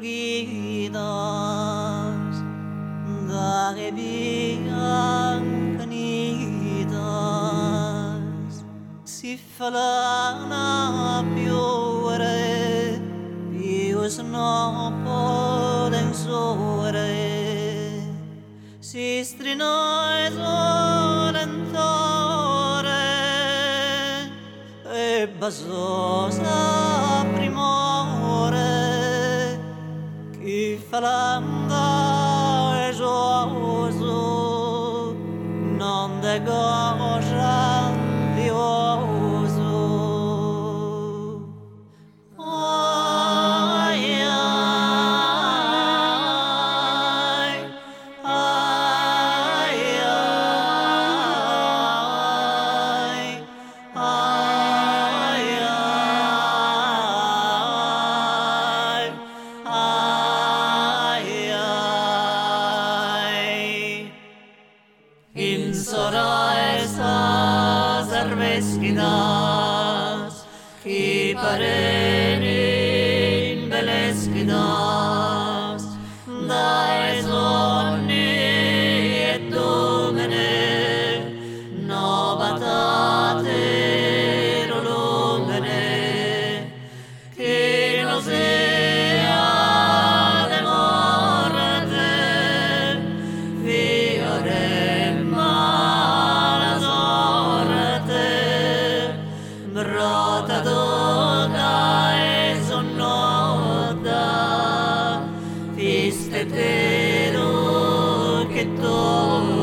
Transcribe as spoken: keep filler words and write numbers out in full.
guidas dalle biancanidas si falana piovere pius no poden sore si strino esolentore e basosa primore chi falanga e gioso non degoja dioso ai ai ai ai ai in soraesas arvesquidas qui parenin belesquidas daes omni et domine novatate volumine qui nos ea de morte fiorem brota donna e sonnoda, fiste tero che tu